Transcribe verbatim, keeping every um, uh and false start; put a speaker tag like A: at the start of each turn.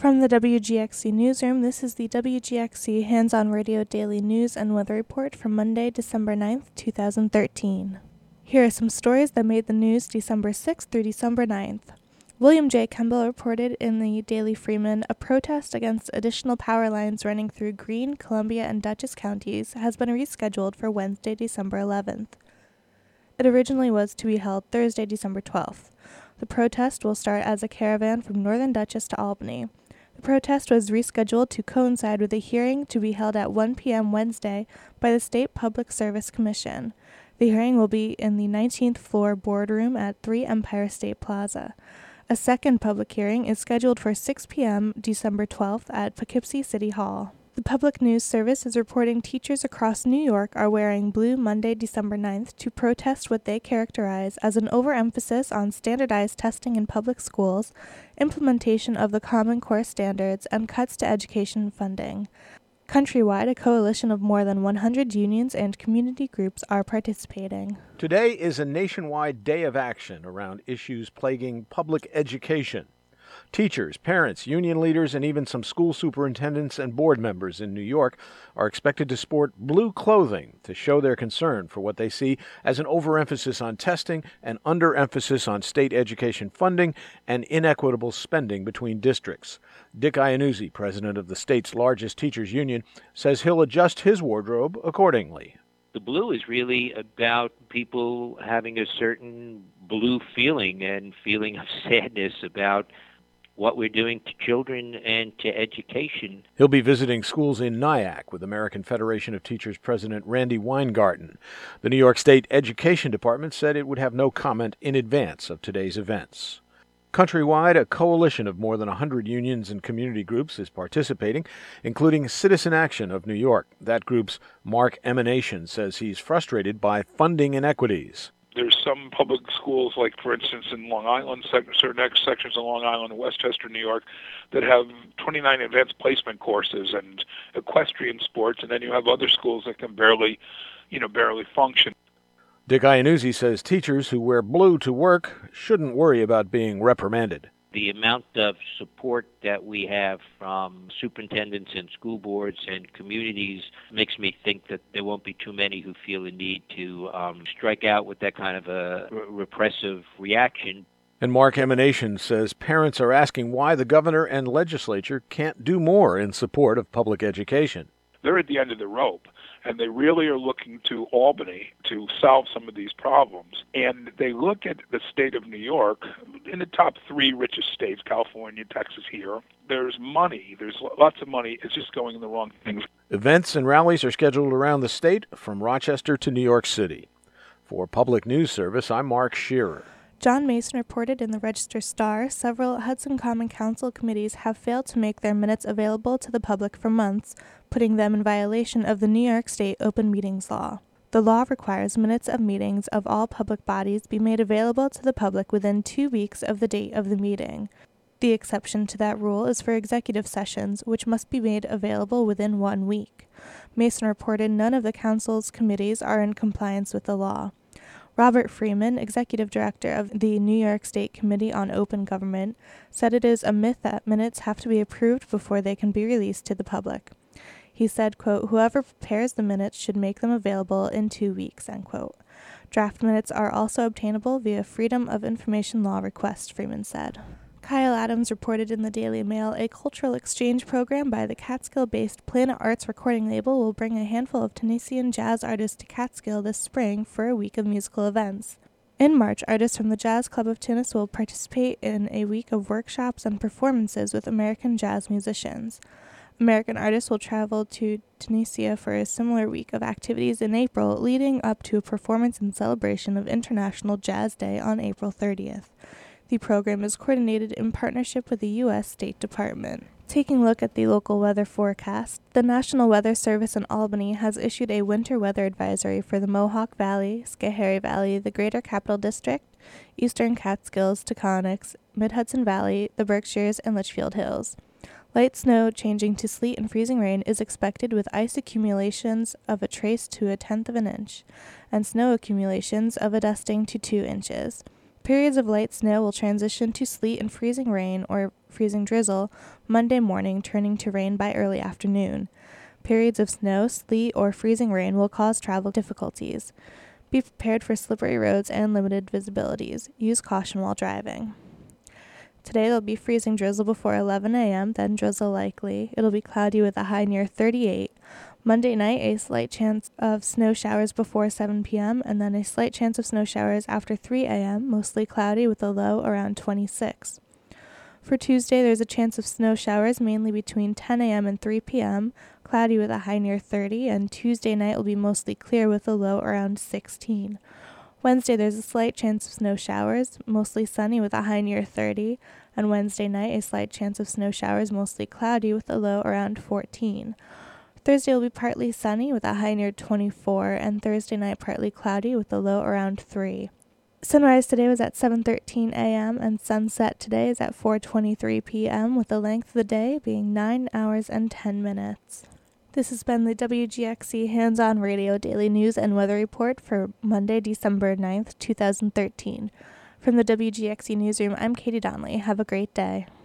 A: From the W G X C Newsroom, this is the W G X C Hands-On Radio Daily News and Weather Report for Monday, December ninth, two thousand thirteen. Here are some stories that made the news December sixth through December ninth. William J. Kemble reported in the Daily Freeman a protest against additional power lines running through Greene, Columbia, and Dutchess counties has been rescheduled for Wednesday, December eleventh. It originally was to be held Thursday, December twelfth. The protest will start as a caravan from northern Dutchess to Albany. The protest was rescheduled to coincide with a hearing to be held at one p.m. Wednesday by the State Public Service Commission. The hearing will be in the nineteenth floor boardroom at three Empire State Plaza. A second public hearing is scheduled for six p.m. December twelfth at Poughkeepsie City Hall. The Public News Service is reporting teachers across New York are wearing blue Monday, December ninth to protest what they characterize as an overemphasis on standardized testing in public schools, implementation of the Common Core standards, and cuts to education funding. Countrywide, a coalition of more than one hundred unions and community groups are participating.
B: Today is a nationwide day of action around issues plaguing public education. Teachers, parents, union leaders, and even some school superintendents and board members in New York are expected to sport blue clothing to show their concern for what they see as an overemphasis on testing, an underemphasis on state education funding, and inequitable spending between districts. Dick Iannuzzi, president of the state's largest teachers union, says he'll adjust his wardrobe accordingly.
C: The blue is really about people having a certain blue feeling and feeling of sadness about what we're doing to children and to education.
B: He'll be visiting schools in Nyack with American Federation of Teachers President Randy Weingarten. The New York State Education Department said it would have no comment in advance of today's events. Countrywide, a coalition of more than one hundred unions and community groups is participating, including Citizen Action of New York. That group's Mark Emanation says he's frustrated by funding inequities.
D: There's some public schools, like, for instance, in Long Island, certain sections of Long Island and Westchester, New York, that have twenty-nine advanced placement courses and equestrian sports, and then you have other schools that can barely, you know, barely function.
B: Dick Iannuzzi says teachers who wear blue to work shouldn't worry about being reprimanded.
C: The amount of support that we have from superintendents and school boards and communities makes me think that there won't be too many who feel the need to um, strike out with that kind of a r- repressive reaction.
B: And Mark Emanation says parents are asking why the governor and legislature can't do more in support of public education.
D: They're at the end of the rope, and they really are looking to Albany to solve some of these problems. And they look at the state of New York, in the top three richest states, California, Texas here. There's money. There's lots of money. It's just going in the wrong things.
B: Events and rallies are scheduled around the state, from Rochester to New York City. For Public News Service, I'm Mark Shearer.
A: John Mason reported in the Register-Star several Hudson Common Council committees have failed to make their minutes available to the public for months, putting them in violation of the New York State Open Meetings Law. The law requires minutes of meetings of all public bodies be made available to the public within two weeks of the date of the meeting. The exception to that rule is for executive sessions, which must be made available within one week. Mason reported none of the council's committees are in compliance with the law. Robert Freeman, executive director of the New York State Committee on Open Government, said it is a myth that minutes have to be approved before they can be released to the public. He said, quote, "Whoever prepares the minutes should make them available in two weeks, end quote. Draft minutes are also obtainable via Freedom of Information Law request, Freeman said. Kyle Adams reported in the Daily Mail a cultural exchange program by the Catskill-based Planet Arts recording label will bring a handful of Tennessean jazz artists to Catskill this spring for a week of musical events. In March, artists from the Jazz Club of Tunis will participate in a week of workshops and performances with American jazz musicians. American artists will travel to Tunisia for a similar week of activities in April, leading up to a performance in celebration of International Jazz Day on April thirtieth. The program is coordinated in partnership with the U S State Department. Taking a look at the local weather forecast, the National Weather Service in Albany has issued a winter weather advisory for the Mohawk Valley, Schoharie Valley, the Greater Capital District, Eastern Catskills, Taconics, Mid-Hudson Valley, the Berkshires, and Litchfield Hills. Light snow changing to sleet and freezing rain is expected with ice accumulations of a trace to a tenth of an inch, and snow accumulations of a dusting to two inches. Periods of light snow will transition to sleet and freezing rain or freezing drizzle Monday morning, turning to rain by early afternoon. Periods of snow, sleet, or freezing rain will cause travel difficulties. Be prepared for slippery roads and limited visibilities. Use caution while driving. Today there'll be freezing drizzle before eleven a.m., then drizzle likely. It'll be cloudy with a high near thirty-eight. Monday night, a slight chance of snow showers before seven p.m., and then a slight chance of snow showers after three a.m., mostly cloudy with a low around twenty-six. For Tuesday, there's a chance of snow showers mainly between ten a.m. and three p.m., cloudy with a high near thirty, and Tuesday night will be mostly clear with a low around sixteen. Wednesday, there's a slight chance of snow showers, mostly sunny with a high near thirty, and Wednesday night, a slight chance of snow showers, mostly cloudy with a low around fourteen. Thursday will be partly sunny with a high near twenty-four, and Thursday night partly cloudy with a low around three. Sunrise today was at seven thirteen a.m. and sunset today is at four twenty-three p.m. with the length of the day being nine hours and ten minutes. This has been the W G X C Hands-On Radio Daily News and Weather Report for Monday, December ninth, twenty thirteen. From the W G X C Newsroom, I'm Katie Donnelly. Have a great day.